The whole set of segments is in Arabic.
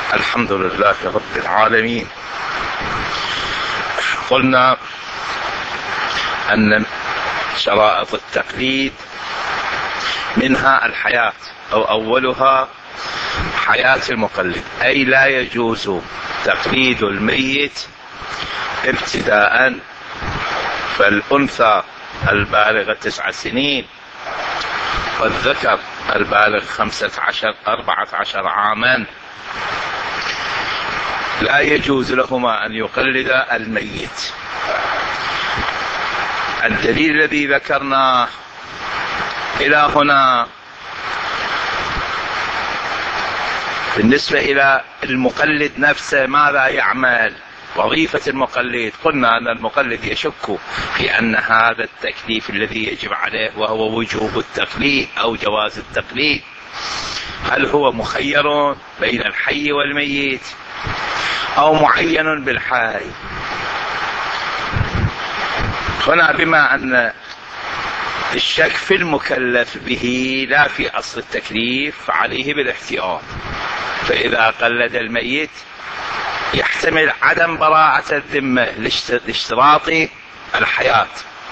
الحمد لله رب العالمين. قلنا أن شرائط التقليد منها الحياة أو أولها حياة المقلد، أي لا يجوز تقليد الميت ابتداء. فالأنثى البالغة 9 سنين والذكر البالغ 14 عاما لا يجوز لهما أن يقلدا الميت. الدليل الذي ذكرناه إلى هنا بالنسبة إلى المقلد نفسه ماذا يعمل، وظيفة المقلد. قلنا أن المقلد يشك في أن هذا التكليف الذي يجب عليه وهو وجوب التقليد أو جواز التقليد، هل هو مخير بين الحي والميت أو معين بالحي؟ هنا بما أن الشك في المكلف به لا في أصل التكليف فعليه بالاحتياط. فإذا قلد الميت يحتمل عدم براءة الذمة لاشتراط الحياة،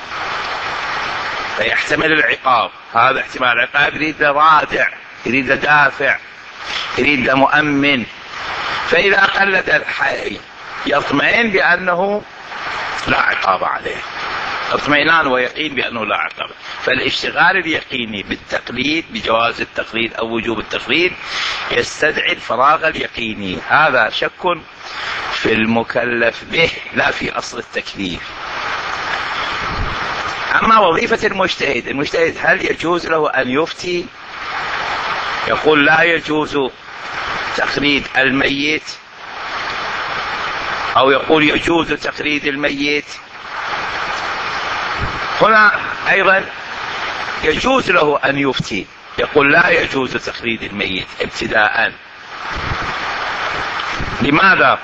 فيحتمل العقاب. هذا احتمال العقاب يريد رادع، يريد دافع، يريد مؤمن. فإذا قلد الحي يطمئن بأنه لا عقاب عليه، اطمئنان ويقين بأنه لا عقاب. فالاشتغال اليقيني بالتقليد بجواز التقليد أو وجوب التقليد يستدعي الفراغ اليقيني. هذا شك في المكلف به لا في أصل التكليف. أما وظيفة المجتهد هل يجوز له أن يفتي يقول لا يجوز تقليد الميت، أو يقول يجوز تقليد الميت؟ هنا أيضا يجوز له أن يفتي يقول لا يجوز تقليد الميت ابتداء. لماذا؟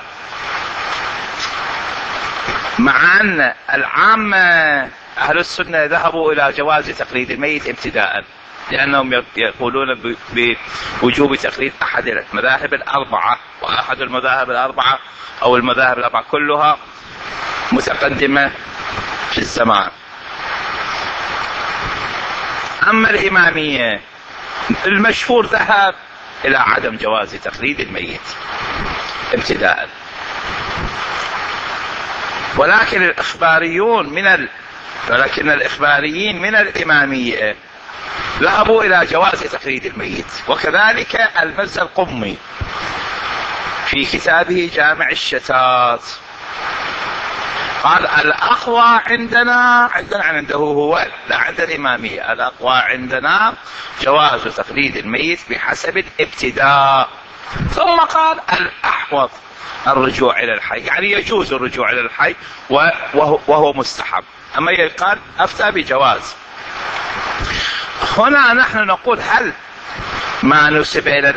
مع أن العامة أهل السنة ذهبوا إلى جواز تقليد الميت ابتداء، لأنهم يقولون بوجوب تقليد أحد المذاهب الأربعة، وأحد المذاهب الأربعة أو المذاهب الأربعة كلها متقدمة في الزمان. أما الإمامية المشهور ذهب إلى عدم جواز تقليد الميت ابتداء. ولكن الإخباريين من الإمامية ذهبوا إلى جواز تقليد الميت. وكذلك المرزا القمي في كتابه جامع الشتات قال الأقوى عنده هو لا عند الإمامية، الأقوى عندنا جواز تقليد الميت بحسب الابتداء. ثم قال الأحوط الرجوع إلى الحي، يعني يجوز الرجوع إلى الحي وهو مستحب. أما يقال أفتى بجواز. هنا نحن نقول هل ما نسب إلى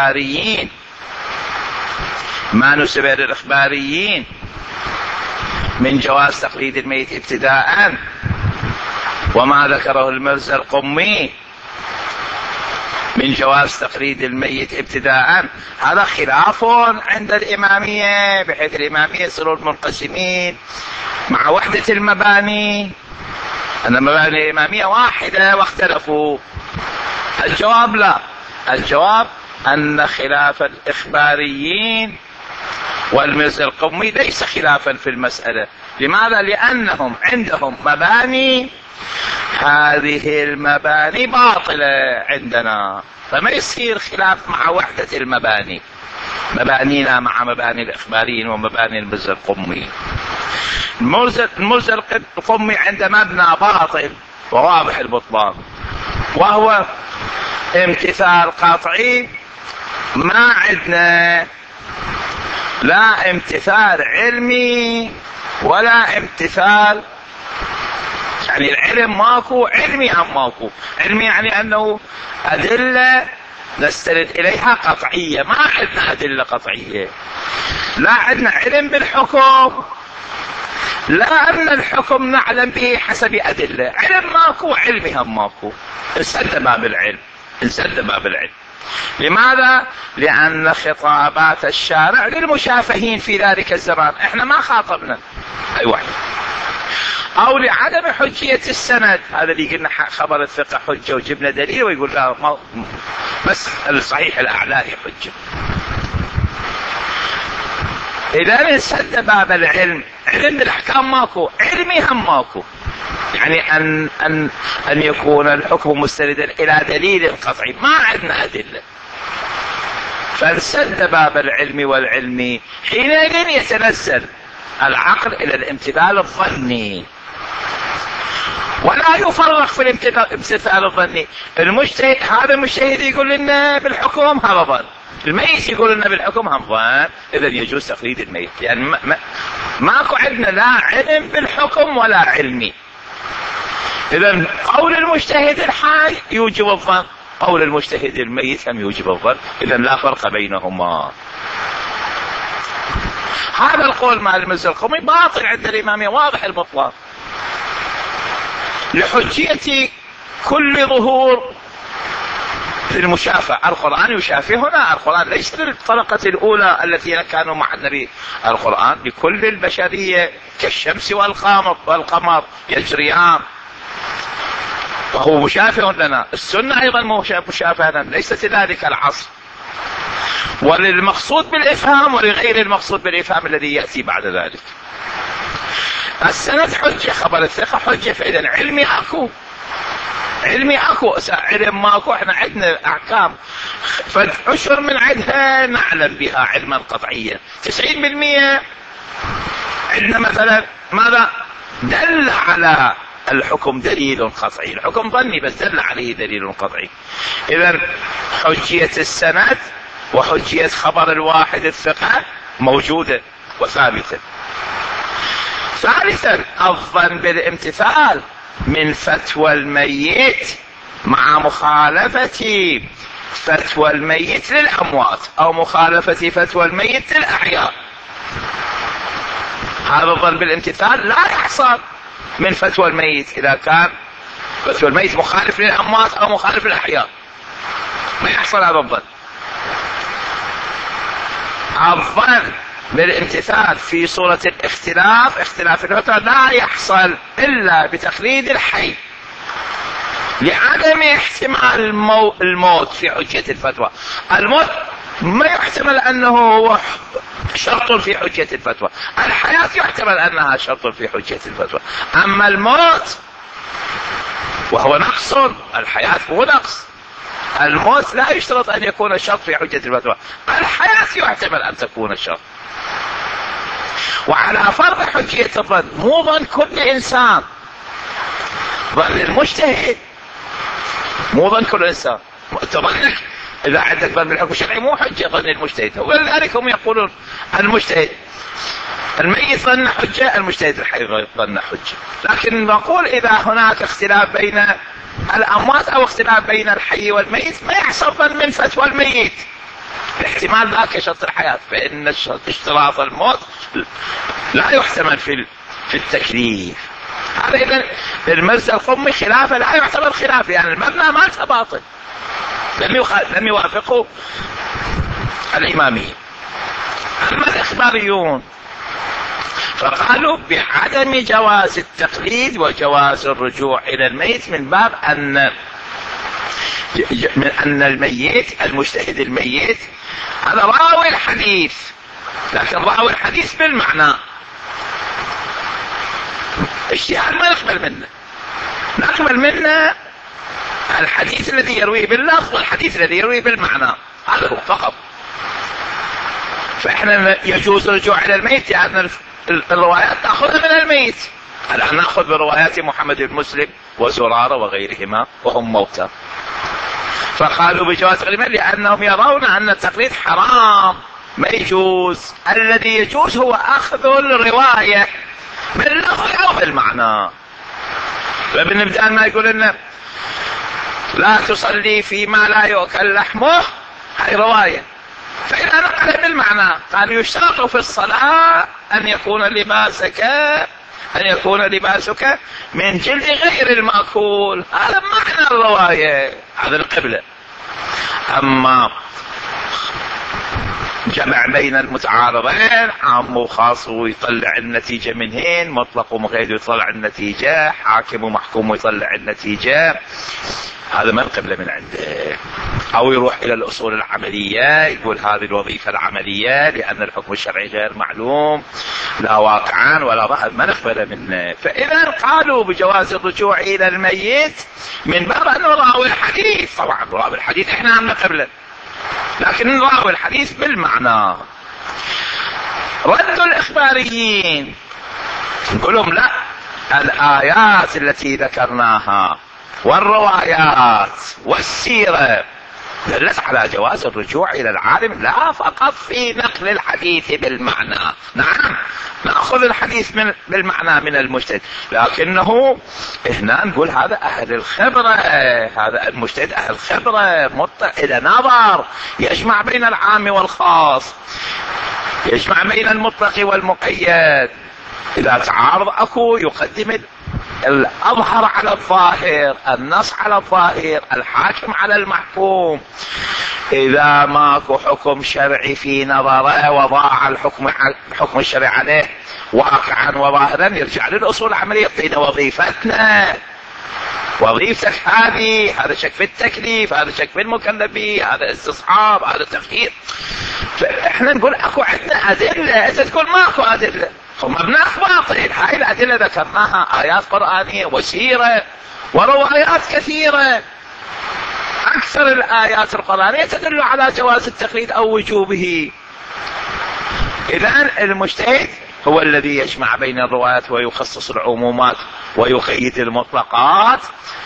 الإخباريين من جواز تقليد الميت ابتداء وما ذكره المرزا القمي من جواز تقليد الميت ابتداء، هذا خلاف عند الإمامية، بحيث الإمامية يصيرون منقسمين مع وحدة المباني، أن مباني الإمامية واحدة واختلفوا. الجواب لا، الجواب أن خلاف الإخباريين والمرزا القمي ليس خلافا في المسألة. لماذا؟ لأنهم عندهم مباني، هذه المباني باطلة عندنا، فما يصير خلاف مع وحدة المباني، مبانينا مع مباني الإخباريين ومباني المرزا القمي. المرزا القمي عند مبنى باطل وواضح البطلان، وهو امتثال قطعي. ما عندنا لا امتثال علمي ولا امتثال، يعني العلم ماكو، علمي هم ماكو. علمي يعني أنه أدلة نستند إليها قطعية، ما عندنا أدلة قطعية. لا عندنا علم بالحكم، لا أن الحكم نعلم به حسب أدلة. علم ماكو، علمي هم ماكو. انسد باب العلم. لماذا؟ لأن خطابات الشارع للمشافهين في ذلك الزمان، احنا ما خاطبنا أي واحد. أو لعدم حجية السند، هذا اللي قلنا خبر الثقة حجة وجبنا دليل ويقول لا بس الصحيح الأعلى حجة. إذا انسد باب العلم، علم الأحكام ماكو، علمي هم ماكو، يعني أن يكون الحكم مستندا إلى دليل قطعي، ما عندنا أدلة. فانسد باب العلم والعلمي، حينئذ يتنزل العقل إلى الامتثال الظني، ولا يفرق في الامتثال الظني. المجتهد، هذا المجتهد يقول لنا بالحكم هذا ظن، الميت يقول لنا بالحكم هم ظن، إذا يجوز تقليد الميت. يعني ماكو عندنا لا علم بالحكم ولا علمي. إذا قول المجتهد الحي يوجب الظن، قول المجتهد الميت هم يوجب الظن، إذا لا فرق بينهما. هذا القول مع المزي القومي باطل عند الإمامية واضح البطلان، لحجية كل ظهور في المشافة. القرآن يشافهنا، القرآن ليس للطبقة الأولى التي كانوا مع النبي، القرآن لكل البشرية كالشمس والقمر يجريان، وهو مشافه لنا. السنة أيضا مشافهة لنا، ليست ذلك العصر. وللمقصود بالإفهام ولغير المقصود بالإفهام الذي يأتي بعد ذلك. السند حجة، خبر الثقة حجة، فإذا علمي أكو، علمي أكو، علم ماكو. احنا عندنا أحكام فعشر من عدها نعلم بها علما قطعيا، 90% عندنا مثلا ماذا؟ دل على الحكم دليل قطعي، الحكم ظني بس دل عليه دليل قطعي. إذا حجية السند وحجية خبر الواحد الثقة موجودة وثابتة. ثالثا الظن بالامتثال من فتوى الميت مع مخالفة فتوى الميت للأموات أو مخالفة فتوى الميت للأحياء. هذا الظن بالامتثال لا يحصل من فتوى الميت إذا كان فتوى الميت مخالف للأموات أو مخالف للأحياء، ما يحصل هذا الظن. الظن بالامتثال في صورة الاختلاف، اختلاف الفتوى، لا يحصل إلا بتقليد الحي لعدم احتمال الموت في حجة الفتوى. الموت ما يحتمل أنه هو شرط في حجة الفتوى، الحياة يحتمل أنها شرط في حجة الفتوى. أما الموت وهو نقص، الحياة هو نقص. الموت لا يشترط أن يكون شرط في حجة الفتوى، الحياة يحتمل أن تكون شرط. وعلى فرض حجية الظن، مو ظن كل إنسان، ظن المجتهد، مو ظن كل إنسان. تظنك إذا عندك ظن بالحكم الشرعي مو حجة ظن المجتهد، ولذلك هم يقولون المجتهد الميت ظن حجة، المجتهد الحي ظن حجة. لكن نقول إذا هناك اختلاف بين الأموات أو اختلاف بين الحي والميت، ما يحصل ظن من فتوى الميت، الاحتمال ذاك شرط الحياة، فإن اشتراط الموت لا يحتمل في التكليف. هذا إذن المرسى القومي خلافه لا يعتبر خلاف، يعني المبنى مالته باطل، لم يوافقوا الإمامية. أما الإخباريون فقالوا بعدم جواز التقليد وجواز الرجوع إلى الميت من باب أن الميت المجتهد الميت هذا راوي الحديث، لكن راوي الحديث بالمعنى، اجتهاد ما نقبل منه الحديث الذي يرويه باللفظ والحديث الذي يرويه بالمعنى، هذا هو فقط. فإحنا يجوز الرجوع إلى الميت لأن الروايات نأخذها من الميت. الآن نأخذ بروايات محمد بن مسلم وزرارة وغيرهما وهم موتى، فقالوا بجواز التقليد لأنهم يرون أن التقليد حرام ما يجوز. الذي يجوز هو أخذ الرواية باللفظ أو بالمعنى. فبنبدأ ما يقول لنا لا تصلي فيما لا يؤكل لحمه، هذه رواية، فإذا نقل بالمعنى قال يشترط في الصلاة أن يكون لباسك من جلد غير المأكول، هذا معنى الرواية، هذا القبلة. اما جمع بين المتعارضين، عام وخاص ويطلع النتيجة منهن، مطلق ومقيد ويطلع النتيجة، حاكم ومحكوم ويطلع النتيجة، هذا ما القبلة من عنده. او يروح الى الاصول العملية يقول هذه الوظيفة العملية لان الحكم الشرعي غير معلوم لا واقعا ولا ظاهر، ما نقبله منه. فاذا قالوا بجواز الرجوع الى الميت من باب انه راوي الحديث، طبعا راوي الحديث احنا عم نقبله، لكن راوي الحديث بالمعنى. رد الاخباريين نقول لهم لا، الايات التي ذكرناها والروايات والسيرة دلت على جواز الرجوع الى العالم، لا فقط في نقل الحديث بالمعنى. نعم ناخذ الحديث بالمعنى من المجتهد، لكنه هنا نقول هذا اهل الخبرة، هذا المجتهد اهل خبرة مطلع الى نظر يجمع بين العام والخاص، يجمع بين المطلق والمقيد. اذا تعارض اكو يقدم الأظهر على الظاهر، النص على الظاهر، الحاكم على المحكوم. إذا ماكو حكم شرعي في نظره وضاع الحكم الشرعي عليه واقعا وظاهرا، يرجع للأصول العملية يعطينا وظيفتنا، وظيفتك هذه، هذا شك في التكليف، هذا شك في المكلف، هذا استصحاب، هذا تفكير. فإحنا نقول أكو عندنا أدلة، أنت تقول ماكو أدلة، هم بناخ باطل. هاي الأدلة ذكرناها آيات قرآنية وسيرة وروايات كثيرة، أكثر الآيات القرآنية تدل على جواز التقليد أو وجوبه. إذن المجتهد هو الذي يجمع بين الروايات ويخصص العمومات ويقيد المطلقات.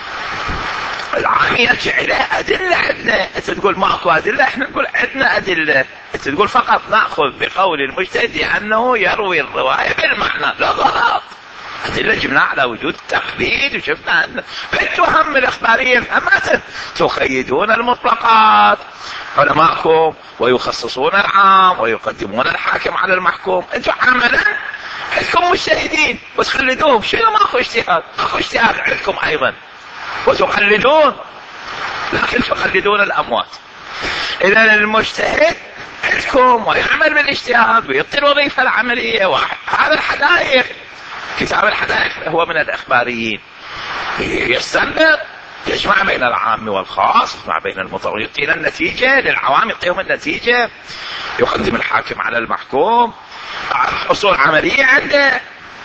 العام يرجع إلى أدلة عندنا، أنت تقول ماكو أدلة، احنا نقول عندنا أدلة. أنت تقول فقط نأخذ بقول المجتهد لأنه يروي الرواية بالمعنى، لا غلط. أدلة جبنا على وجود التقليد، وشفنا أن بالتهم الإخبارية أما تقيدون المطلقات علماءكم ويخصصون العام ويقدمون الحاكم على المحكوم. أنتم عملا عندكم مجتهدين وتخلدوهم، شنو ماكو اجتهاد؟ ماكو اجتهاد عندكم أيضا وتقلدون، لكن تقلدون الأموات. إذا المجتهد عندكم ويعمل بالاجتهاد ويعطي الوظيفة العملية. وهذا الحدائق، كتاب الحدائق هو من الإخباريين، يستنبط، يجمع بين العام والخاص، يجمع بين المطلق، يعطينا النتيجة للعوام، يعطيهم النتيجة، يقدم الحاكم على المحكوم، أصول عملية عنده.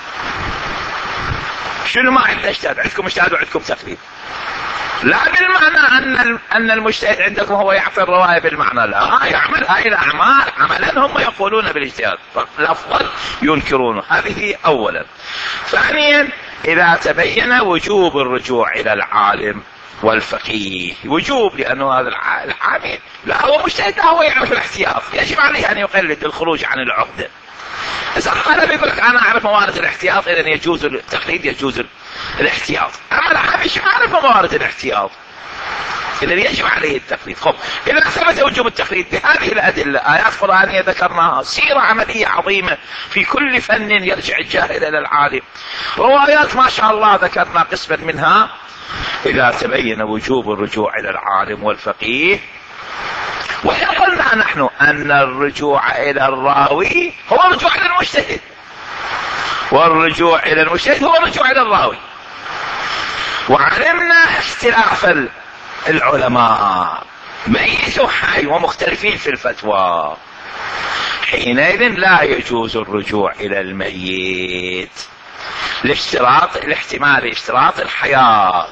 شنو ما عنده اجتهاد؟ عندكم اجتهاد وعندكم تقليد. لا بالمعنى أن المجتهد عندكم هو يعطي الرواية بالمعنى، لا، يعمل هاي الأعمال عملا هم يقولون بالاجتهاد، لفظا ينكرونه. هذه أولا. ثانيا إذا تبين وجوب الرجوع إلى العالم والفقيه، وجوب، لأنه هذا العامل لا هو مجتهد، لا هو يعرف الاحتياط، يجب عليه أن يقلد الخروج عن العهدة. إذا قال بيقول لك أنا أعرف موارد الاحتياط، إذن يجوز التقليد، يجوز الاحتياط. أما العامل مش عارف موارد الاحتياط، إذن يجب عليه التقليد. خب إذا ثبت وجوب التقليد بهذه الأدلة، آيات قرآنية ذكرناها، سيرة عملية عظيمة في كل فن يرجع الجاهل إلى العالم، روايات ما شاء الله ذكرنا قسما منها. إذا تبين وجوب الرجوع إلى العالم والفقيه، وإن قلنا نحن أن الرجوع إلى الراوي هو الرجوع إلى المجتهد، والرجوع إلى المجتهد هو الرجوع إلى الراوي، وعلمنا اختلاف العلماء ميت وحي ومختلفين في الفتوى، حينئذ لا يجوز الرجوع إلى الميت لاشتراط الاحتمال، اشتراط الحياة،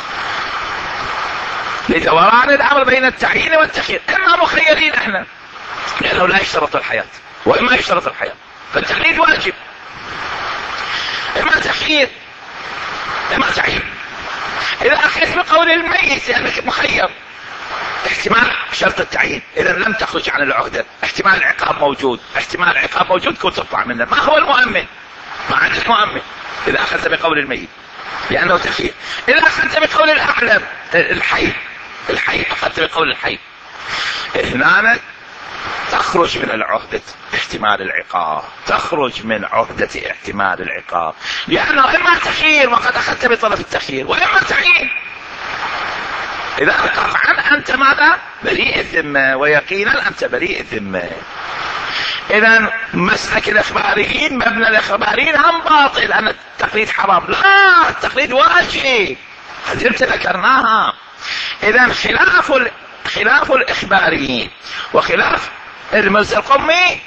لدوران الأمر بين التعيين والتخيير. إما مخيرين احنا لأنه لا يشترط الحياة، وإما يشترط الحياة، فالتقليد واجب. إما تخيير إما تعيين. إذا أخذت بقول الميت لأنك مخير، احتمال شرط التعيين، إذا لم تخرج عن العهدة، احتمال العقاب موجود، احتمال العقاب موجود، كنت تطلع منه. ما هو المؤمن؟ ما عندك مؤمن إذا أخذت بقول الميت لأنه تخيير. إذا أخذت بقول الأعلم الحي أخذت بقول الحي، هنا تخرج من العهدة احتمال العقاب، تخرج من عهدة احتمال العقاب، لأنه إما تخيير وقد أخذت بطرف التخيير، وإما تعيين. إذا قطعا أنت ماذا؟ بريء الذمة، ويقينا أنت بريء الذمة. إذا مسلك الإخباريين، مبنى الإخباريين هم باطل، أن التقليد حرام. لا، التقليد واجب، هذه ذكرناها. إذا خلاف الإخباريين وخلاف المرزا القمي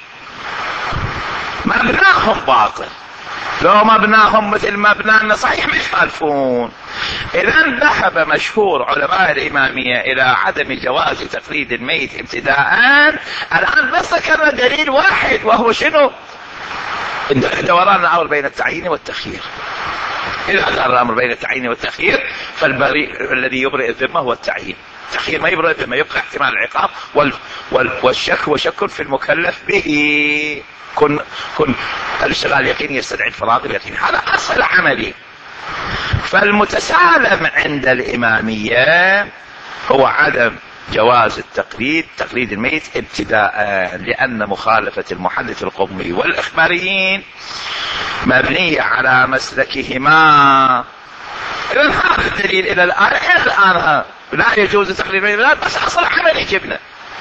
مبناهم باطل. لو مبناهم مثل مبنانا صحيح ما يخالفون. إذا ذهب مشهور علماء الإمامية إلى عدم جواز تقليد الميت ابتداء. الآن بس ذكرنا دليل واحد، وهو شنو؟ دوران الأمر بين التعيين والتخيير. إذا دار الأمر بين التعيين والتخيير فالبريء الذي يبرئ الذمة هو التعيين. التخيير ما يبرئ الذمة، يبقى احتمال العقاب والشك وشك في المكلف به. كن الاشتغال اليقيني يستدعي الفراغ اليقيني، هذا أصل عملي. فالمتسالم عند الإمامية هو عدم جواز تقليد الميت ابتداء، لأن مخالفة المحدث القمي والإخباريين مبنية على مسلكهما. إذا هذا الدليل إلى الآن لا يجوز تقليد الميت، بس أصل عملي جبنا.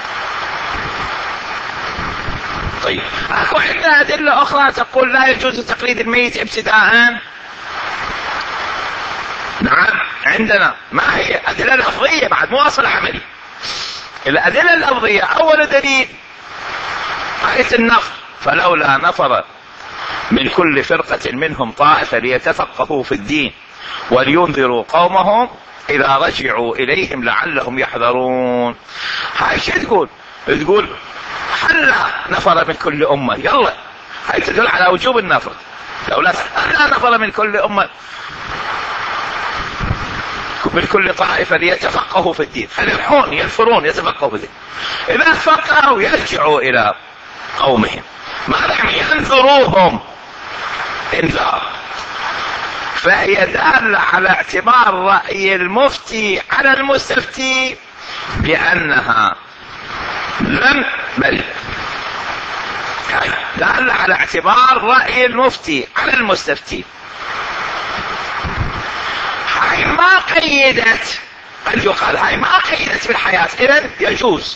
طيب اكو عندنا ادله اخرى تقول لا يجوز تقليد الميت ابتداء. نعم عندنا. ما هي ادله لفظيه بعد، مو اصل عملي. الادله اللفظيه اول دليل آية النفر، فلولا نفر من كل فرقة منهم طائفة ليتفقهوا في الدين ولينذروا قومهم اذا رجعوا اليهم لعلهم يحذرون. هاي شو تقول حلا نفر من كل أمة. يلا هاي تدل على وجوب النفر. لولا نفر من كل أمة من كل طائفة ليتفقهوا في الدين، فيلحون ينفرون يتفقهوا في الدين. إذا فقهوا يرجعوا إلى قومهم، ما لم ينذروهم انذار، فهي دالة على اعتبار رأي المفتي على المستفتي بأنها لم بل دل على اعتبار رأي المفتي على المستفتي. هاي ما قيدت، قد يقال هاي ما قيدت بالحياة، إذن يجوز.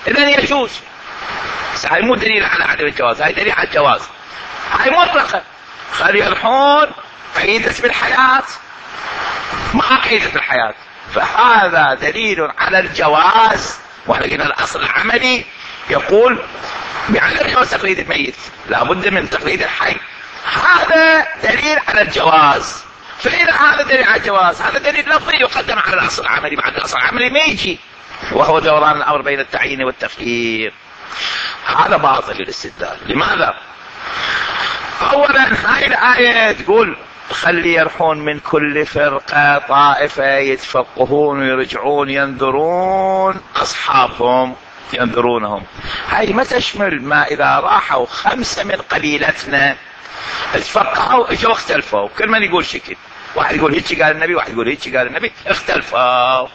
هاي مو دليل على عدم الجواز، هاي دليل على الجواز. هاي مطلقة، خلي يلحون قيدت بالحياة، ما قيدت بالحياة، فهذا دليل على الجواز. ولكن الأصل العملي يقول بعدم جواز تقليد الميت، لابد من تقليد الحي. هذا دليل على الجواز. فإذا هذا دليل على الجواز، هذا دليل لفظي يقدم على الأصل العملي. بعد الأصل العملي ما يجي، وهو دوران الأمر بين التعيين والتخيير. هذا باطل الاستدلال. لماذا؟ أولا هاي الآية تقول خلي يرحون من كل فرقة طائفة يتفقهون ويرجعون ينذرون أصحابهم ينذرونهم. هاي ما تشمل ما إذا راحوا 5 من قبيلتنا اتفقهوا اجوا اختلفوا، كل من يقول شكل، واحد يقول هيك قال النبي، واحد يقول هيك قال النبي، اختلفوا.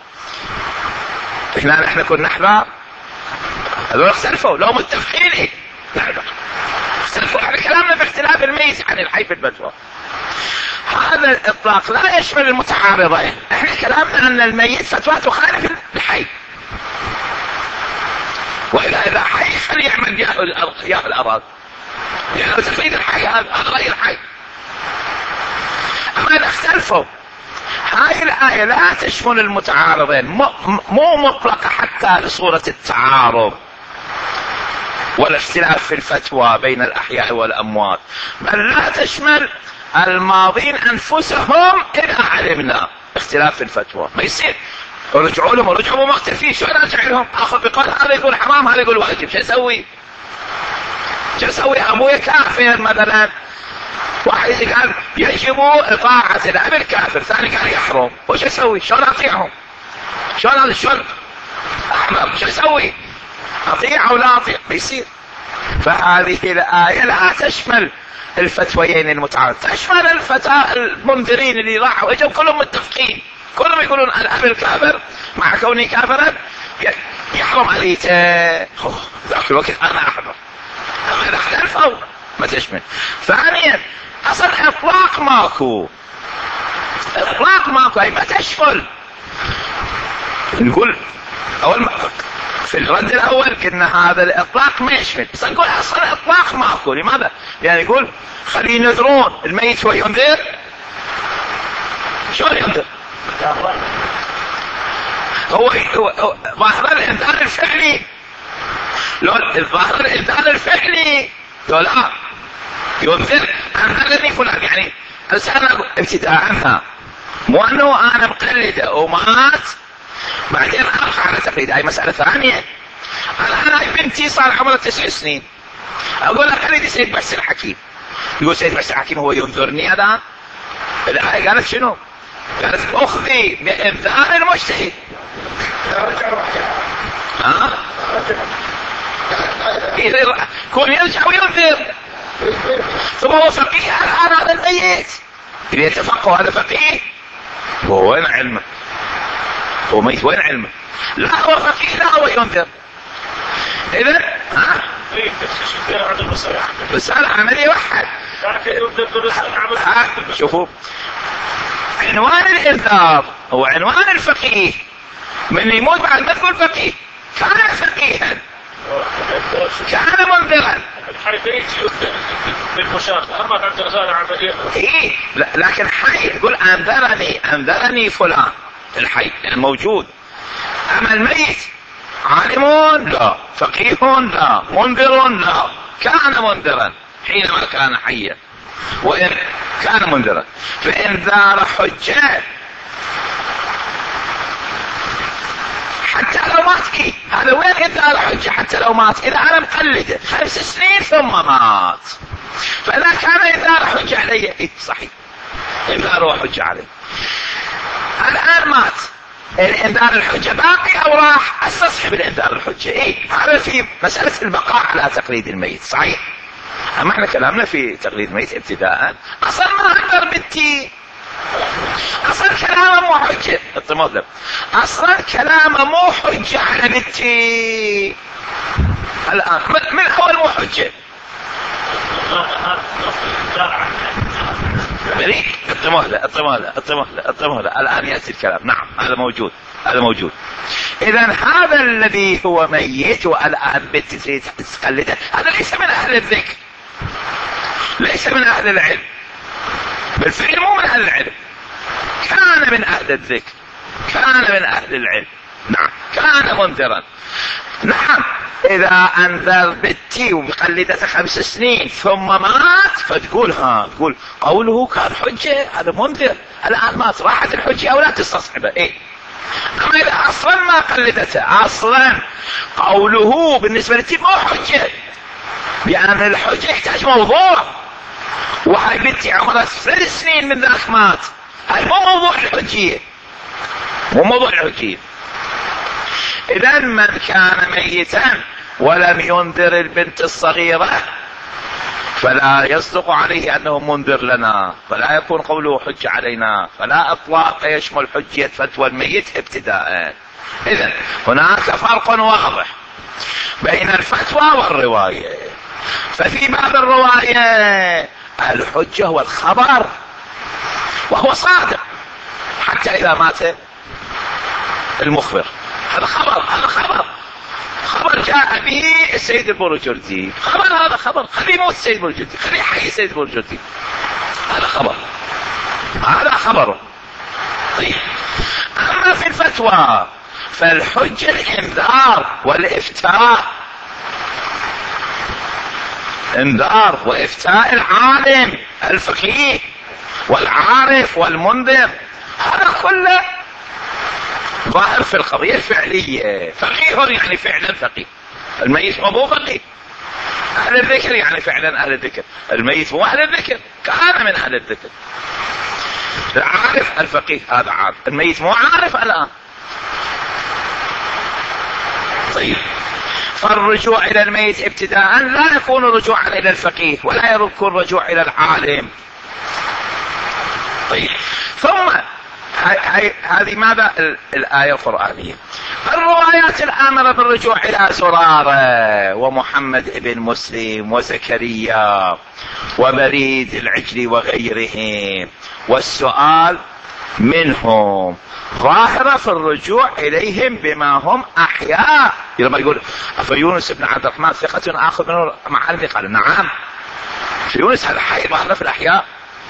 نحن كنا نحذر، هذول اختلفوا لو متفقين نحذر. اختلفوا على كلامنا باختلاف الميت عن الحي في الفتوى. هذا الاطلاق لا يشمل المتعارضين. احنا كلامنا ان الميت فتوى تخالف الحي، واذا حي فليعمل يا الاراضي، يعني تقليد الحي هذا غير الحي. اما اذا اختلفوا، هاي الآية لا تشمل المتعارضين، مو مطلقة حتى لصورة التعارض والاختلاف في الفتوى بين الأحياء والأموات، بل لا تشمل الماضين أنفسهم إذا علمنا اختلاف في الفتوى. ما يصير رجعوا لهم ورجعوا مختلفين، شو أنا أرجع لهم؟ أخذ بقول هذا يقول حرام هذا يقول واجب، شو أسوي؟ أبوي كافر مثلا، واحد قال يجب إطاعة الأب الكافر، ثاني قال يحرم، وش أسوي؟ شلون أطيعهم؟ شلون أحمر؟ شو أسوي؟ أطيع أو لا أطيع؟ بيصير. فهذه الآية لا تشمل الفتويين المتعارض، تشمل المنذرين اللي راحوا اجوا كلهم متفقين، كلهم يقولون الأب الكافر مع كوني كافرا يحرم عليته، ذاك الوقت أنا أحرم. أما إذا اختلفوا ما تشمل. ثانيا أصل إطلاق ماكو، أي ما تشمل. نقول اول ما في الرد الاول قلنا هذا الاطلاق ما يشمل، بس نقول اصلا اطلاق ماكو. لماذا؟ يعني يقول خليه ينذرون الميت وينذر. شلون ينذر؟ هو ظاهر الانذار الفعلي، لو الظاهر الانذار الفعلي لو لا ينذر انذرني فلان، يعني انا ابتداء مو انه انا مقلده ومات بعدين ابقى على تقليد. هاي مسألة ثانية. الان هاي بنتي صار عمرها 9 سنين، اقول لها خليدي سيد بحسن الحكيم. يقول سيد بحسن الحكيم هو ينذرني الان؟ الآية قالت شنو؟ قالت اخذي بانذار المجتهد. ها؟ كون يرجع وينذر. ثم هو فقيه الان هذا الميت اللي يتفقه، هذا فقيه. هو وين علمه؟ هو ميت وين علمه؟ لا هو فقيه لا هو ينذر. اذا ها؟ مسألة عملية واحد. شوفوا عنوان الانذار هو عنوان الفقيه. من يموت بعد ما تقول فقيه كان فقيها كان منذرا. ايه لكن حي يقول انذرني فلان الحي الموجود. اما الميت عالم لا، فقيه لا، منذر لا. كان منذرا حينما كان حيا، وإن كان منذرا فإنذار حجة حتى لو مات. إيه هذا وين إنذار حجة حتى لو مات؟ إذا أنا مقلده 5 سنين ثم مات، فإذا كان إنذار حجة علي إيه صحيح إنذار حجة علي. الآن مات، الانذار الحجة باقي او راح؟ استصحب الانذار الحجة. ايه هذا في مسألة البقاء على تقليد الميت صحيح. اما احنا كلامنا في تقليد الميت ابتداء اصلا ما انذر بنتي، اصلا كلامه مو حجة. اصلا كلامه مو حجة على بنتي الان من اول مو حجة. الطمهلة الآن يأتي الكلام. نعم هذا موجود. إذا هذا الذي هو ميت والآن بنت تريد تقلده، هذا ليس من أهل الذكر، ليس من أهل العلم، بالفعل مو من أهل العلم، كان من أهل الذكر، كان من أهل العلم. نعم كان منذرا. نعم إذا أنذر بنتي وقلدته 5 سنين ثم مات فتقول تقول قوله كان حجة، هذا منذر. الآن مات راحت الحجة أو لا تستصحبه. إيه أما إذا أصلا ما قلدته، أصلا قوله بالنسبة لتي مو حجة، لأن الحجة يحتاج موضوع، وهاي بنتي عمرها 3 سنين من ذاك مات، هاي مو موضوع الحجية، مو موضوع الحجية. إذا من كان ميتا ولم ينذر البنت الصغيرة فلا يصدق عليه أنه منذر لنا، فلا يكون قوله حجة علينا، فلا إطلاق يشمل حجية فتوى الميت ابتداء. إذن هناك فرق واضح بين الفتوى والرواية. ففي باب الرواية الحجة هو الخبر، وهو صادق حتى إذا مات المخبر. هذا خبر جاء به السيد البروجردي، هذا خبر، خليه يموت السيد البروجردي، خليه يحيي السيد البروجردي، هذا خبر. طيب اما في الفتوى فالحجة الانذار والافتاء، انذار وافتاء العالم الفقيه والعارف والمنذر، هذا كله ظاهر في القضية الفعلية. فقيه يعني فعلا فقيه، الميت مو فقيه. أهل الذكر يعني فعلا أهل الذكر، الميت مو أهل الذكر، كان من أهل الذكر. العارف الفقيه هذا عارف، الميت مو عارف الآن. طيب فالرجوع إلى الميت ابتداء لا يكون رجوعا إلى الفقيه ولا يكون رجوع إلى العالم. طيب ثم هذه ماذا الآية القرآنية. الروايات الآمرة بالرجوع إلى زرارة ومحمد ابن مسلم وزكريا وبريد العجل وغيرهم، والسؤال منهم ظاهرة في الرجوع إليهم بما هم أحياء. لما يقول فيونس بن عبد الرحمن ثقة آخذ منه معلمي، قال نعم في يونس هذا حي ظاهرة في الأحياء.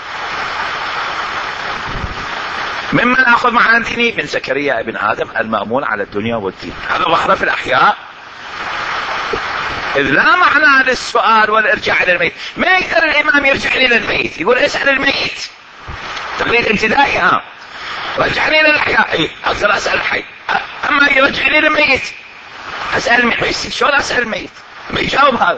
ممن أخذ معلم ديني بن زكريا ابن آدم المأمون على الدنيا والدين، هذا ظاهرة في الأحياء. إذ لا معنى للسؤال والإرجاع إلى الميت. ما يقدر الإمام يرجع إلى الميت يقول اسأل الميت تقليد ابتدائي، رجعني إلى الأحياء أقدر أسأل الحي، أما يرجعني إلى الميت أسأل الميت شلون أسأل الميت؟ ما يجاوب هذا.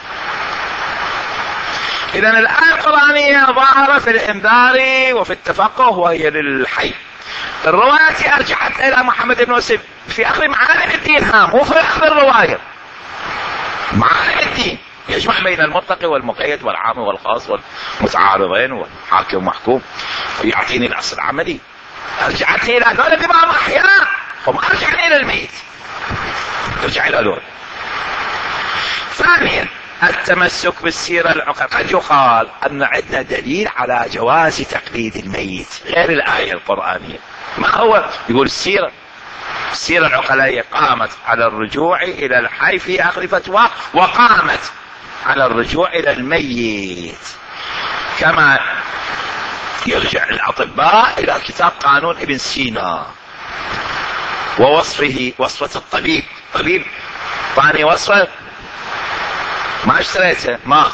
إذا الآية القرآنية ظاهرة في الإنذار وفي التفقه وهي للحي. الرواية أرجعت إلى محمد بن وسيب في أخذ معالم الدين، مو في أخذ الرواية. معالم الدين يجمع بين المطلق والمقيد والعام والخاص والمتعارضين والحاكم ومحكوم، يعطيني الأصل العملي. أرجعتني إلى هذول بما أحياء، هم أرجعني إلى الميت، ارجع إلى هذول. ثانيا التمسك بالسيرة العقل. قد يقال أن عندنا دليل على جواز تقليد الميت غير الآية القرآنية. ما هو؟ يقول السيرة العقلية قامت على الرجوع إلى الحي في آخر فتوى، وقامت على الرجوع إلى الميت، كما يرجع الأطباء إلى كتاب قانون ابن سينا ووصفه، وصفة الطبيب. طبيب طاني وصفة ما اشتريتها، مات،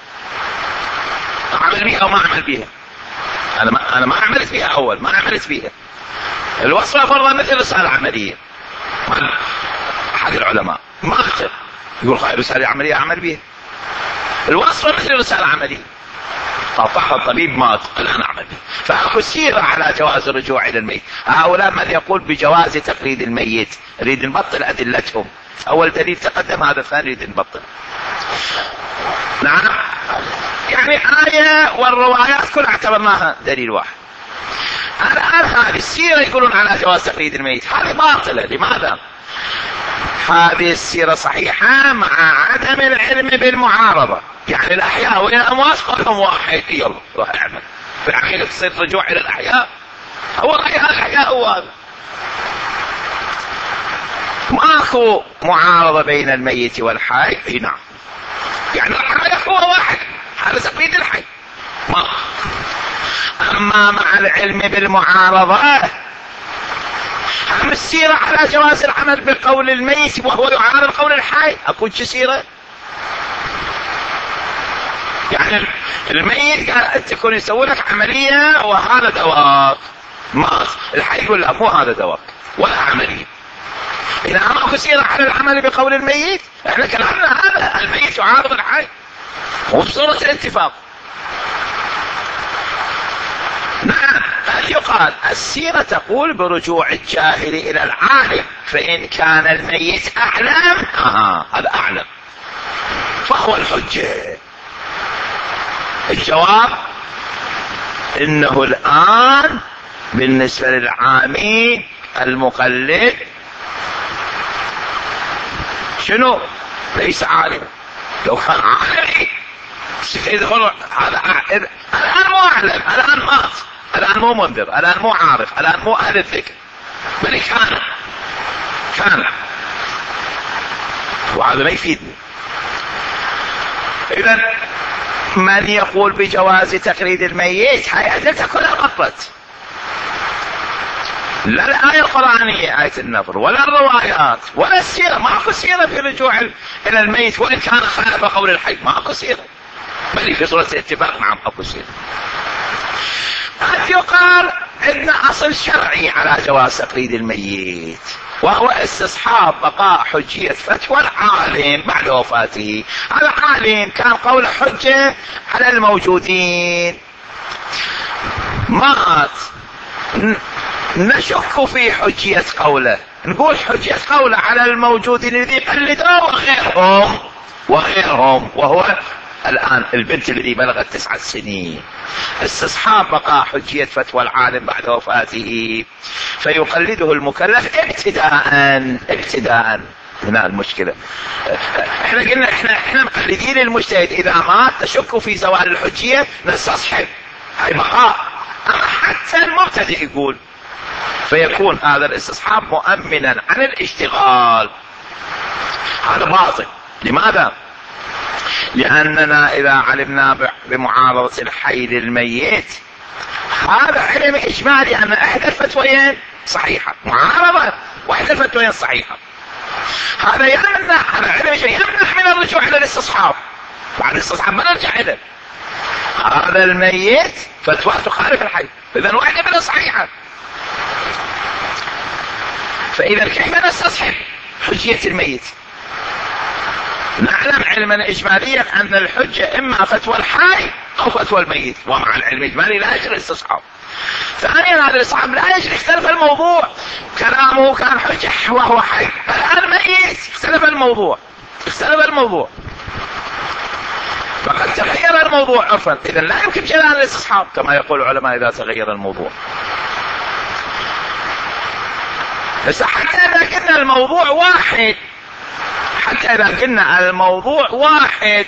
اعمل بيها او ما اعمل بيها. انا ما عملت بيها اول، ما عملت بيها. الوصفة فرضا مثل رسالة عملية. احد العلماء ما اختر يقول خير رسالة عملية اعمل بيها. الوصفة مثل رسالة عملية، قطعها الطبيب مات، الان اعمل بيها. فاكو سيرة على جواز الرجوع الى الميت. هؤلاء من يقول بجواز تقليد الميت نريد نبطل ادلتهم. اول دليل تقدم، هذا الثاني نريد نبطل. نعم، يعني آية والروايات كلها اعتبرناها دليل واحد. الآن هذه السيرة يقولون على جواز تقليد الميت، هذه باطلة. لماذا؟ هذه السيرة صحيحة مع عدم العلم بالمعارضة. يعني الأحياء والأموات قولهم واحد، يلا روح اعمل. في الحقيقة تصير رجوع إلى الأحياء، هو الأحياء هو هذا. ماكو معارضة بين الميت والحي. نعم، يعني الحي هو واحد، هذا تقليد الحي. ما أما مع العلم بالمعارضة هم السيرة على جواز العمل بقول الميت وهو يعارض قول الحي. أكون سيرة؟ يعني الميت قال أنت تكون يسوي لك عملية وهذا دواء، ما الحي يقول لا مو هذا دواء ولا عملية. إذا ماكو سيرة على العمل بقول الميت، احنا كلامنا هذا الميت يعارض الحي، مو بصورة الاتفاق. نعم، قد يقال السيرة تقول برجوع الجاهل إلى العالم، فإن كان الميت أعلم هذا أعلم فهو الحجة. الجواب إنه الآن بالنسبة للعامي المقلد شنو؟ ليس عالم. لو كان عالم هذا الآن مو أعلم، الآن مات، الآن مو منذر، الآن مو عارف، الآن مو أهل الذكر، بل كان وهذا ما يفيدني. إذا من يقول بجواز تقليد الميت هاي أدلتها كلها غلط. لا الآية القرآنية آية النظر ولا الروايات ولا السيرة. ماكو سيرة في الرجوع إلى الميت وإن كان خالف قول الحي، ماكو سيرة، بل في صورة الاتفاق مع ماكو سيرة. قد يقال عندنا أصل شرعي على جواز تقليد الميت، وهو استصحاب بقاء حجية فتوى العالم بعد وفاته. هذا عالم كان قول حجة على الموجودين، مات، نشك في حجية قوله، نقول حجية قوله على الموجودين الذي قلدوا وغيرهم، وهو الآن البنت الذي بلغت 9 سنين. استصحاب بقاء حجية فتوى العالم بعد وفاته فيقلده المكلف ابتداء. هنا المشكلة. احنا قلنا احنا مقلدين المجتهد، اذا مات نشك في زوال الحجية نستصحب، هاي بقاء اما حتى المبتدئ يقول، فيكون هذا الاستصحاب مؤمنا عن الاشتغال. هذا باطل. لماذا؟ لاننا اذا علمنا بمعارضة الحي للميت، هذا علم اجمالي ان احدى الفتويين صحيحة، معارضة واحدى الفتويين صحيحة، هذا يمنع، هذا علم يمنع من الرجوع الى الاستصحاب. بعد الاستصحاب ما نرجع اليه. هذا الميت فتوى تخالف الحي، اذا واحدة منها صحيحة. فاذا كيف نستصحب حجية الميت؟ نعلم علما اجماليا ان الحجة اما فتوى الحي او فتوى الميت، ومع العلم الاجمالي لا يجري الاستصحاب. ثانيا هذا الاستصحاب لا يجري، اختلف الموضوع، كلامه كان حجة وهو حي، الان ميت اختلف الموضوع، اختلف الموضوع، فقد تغير الموضوع عرفا، اذا لا يمكن جريان الاستصحاب كما يقول العلماء اذا تغير الموضوع. بس حتى اذا كنا الموضوع واحد، حتى اذا كنا الموضوع واحد،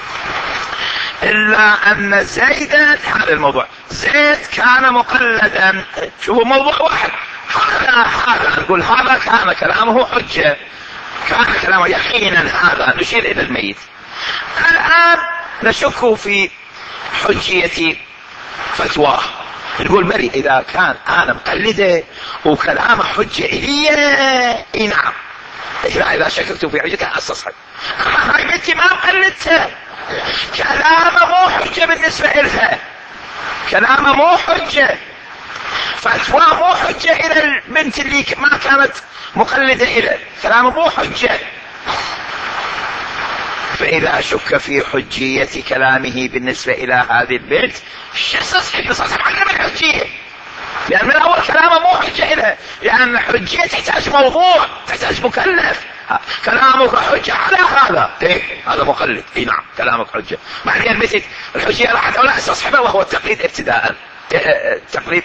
الا ان زيدا، هذا الموضوع زيد كان مقلدا، شوفوا موضوع واحد، هذا نقول هذا كان كلامه حجة، كان كلامه يقينا، هذا نشير الى الميت. الان نشك في حجية فتواه، نقول بري اذا كان انا مقلده وكلامه حجة الي، اي نعم، اذا شككت في حجته استصحب. اما هاي بنتي ما مقلدتها، كلامه مو حجة بالنسبة لها، كلامه مو حجة، فتواه مو حجة الى البنت اللي ما كانت مقلدة اليه، كلامه مو حجة. فاذا شك في حجية كلامه بالنسبة الى هذه البنت، استصحب عدم الحجية، لان من اول كلامه مو حجة الها، لان الحجية تحتاج موضوع، تحتاج مكلف. كلامك حجة على هذا، ايه هذا مقلد، اي نعم كلامك حجة. بعدين مثل الحجية راحت ولا استصحبها، وهو التقليد ابتداء، التقليد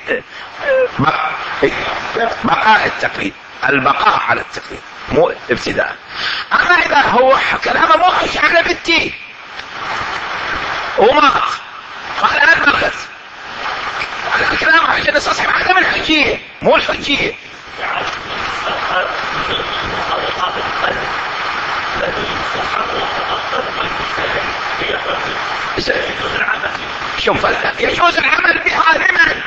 بقاء التقليد، البقاء على التقليد مو ابتداء. اما اذا هو كلامه مو حجة على بنتي وما قال انا بغت، الكلام عشان نستصحب عدم الحجية مو الحجية. شوف يجوز العمل بها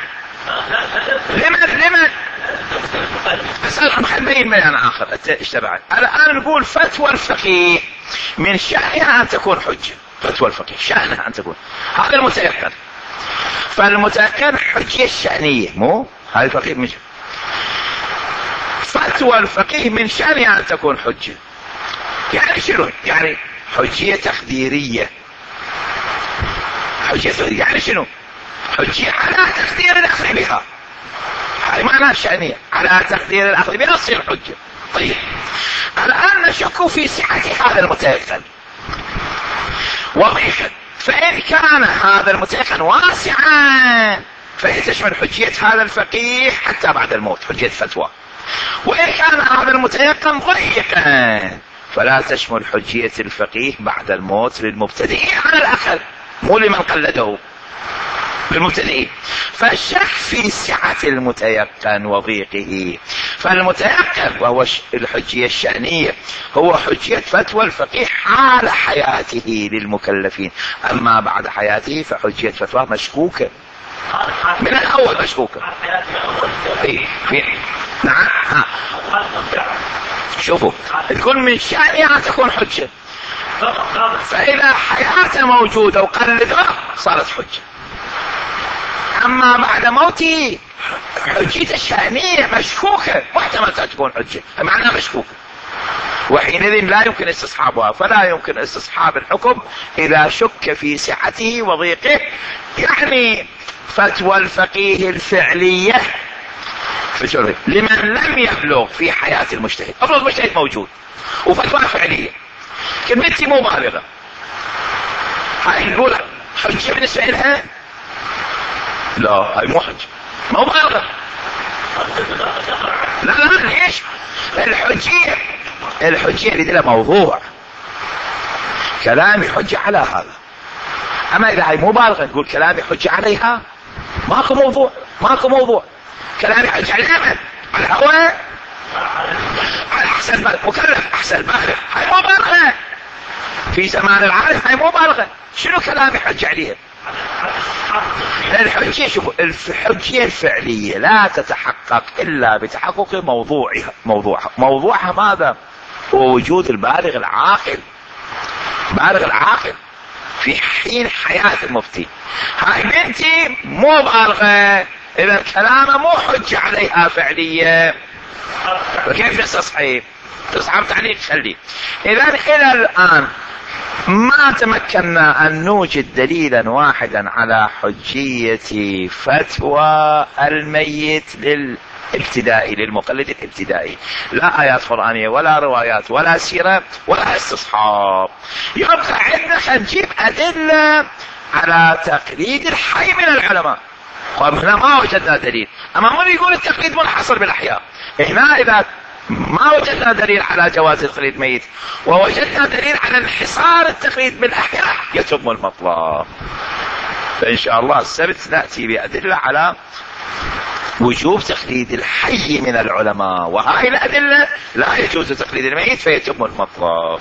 لمن اسأل حنبين من انا اخر اشتبعت. الان نقول فتوى الفقيه من شأنها ان تكون حجة، فتوى الفقيه شأنها ان تكون، هذا المتيقن. فالمتيقن حجية الشأنية، مو هذا الفقيه مش فتوى الفقيه من شأنها ان تكون حجة. يعني شنو؟ يعني حجية تقديرية، حجية تقديرية يعني شنو؟ حجية على تقدير الاخذ بها، هذه معناها الشأنية، على تقدير الاخذ بها تصير حجة. طيب الان نشك في صحة هذا المتيقن وضعيفا، فإن كان هذا المتيقن واسعا فهي تشمل حجية هذا الفقيه حتى بعد الموت، حجية فتوى. وإن كان هذا المتيقن ضيقا فلا تشمل حجية الفقيه بعد الموت للمبتدئين على الأقل، مو لمن قلده، بالمبتدئين. فالشك في سعة المتيقن وضيقه، فالمتيقن وهو الحجية الشأنية هو حجية فتوى الفقيه حال حياته للمكلفين، أما بعد حياته فحجية فتوى مشكوكة من الأول، مشكوكة. نعم شوفوا تكون من شأنها تكون حجة، فإذا حياته موجودة وقلدها صارت حجة. اما بعد موتي حجية الشأنية مشكوكة، محتمل تكون حجة، معناها مشكوكة، وحينئذ لا يمكن استصحابها. فلا يمكن استصحاب الحكم اذا شك في سعته وضيقه. يعني فتوى الفقيه الفعلية لمن لم يبلغ في حياة المجتهد، افرض المجتهد موجود وفتوى فعلية، كلمتي مو بالغة، هاي نقول حجة بالنسبة لها؟ لا هاي مو حجة، مو بالغة. لا ليش؟ الحجية اللي لها موضوع، كلامي حجة على هذا. اما اذا هاي مو بالغة نقول كلامي حجة عليها، ماكو موضوع. كلامي حج على اليمن، على الهواء، على احسن مكلف، احسن بالغ، هاي مبالغه في زمان العالم، هاي مبالغه. شنو كلامي حج عليهم؟ الحجيه، شوفوا، الحجيه الفعليه لا تتحقق الا بتحقق موضوعها ماذا؟ هو وجود البالغ العاقل، بالغ العاقل في حين حياة المفتي. هاي بنتي مو بالغة، اذا كلامه مو حجة عليها فعلية، فكيف نستصحيح؟ تصعب تعليق خلي. اذا الى الان ما تمكنا ان نوجد دليلا واحدا على حجية فتوى الميت للابتدائي، للمقلد الابتدائي، لا ايات قرآنية ولا روايات ولا سيرة ولا استصحاب. يبقى عندنا نجيب ادلة على تقليد الحي من العلماء. هنا ما وجدنا دليل، اما من يقول التقليد منحصر بالاحياء. هنا اذا ما وجدنا دليل على جواز تقليد ميت ووجدنا دليل على انحصار التقليد بالاحياء يتم المطلب. فان شاء الله السبت ناتي بادله على وجوب تقليد الحي من العلماء، وهاي الادله لا يجوز تقليد الميت فيتم المطلب.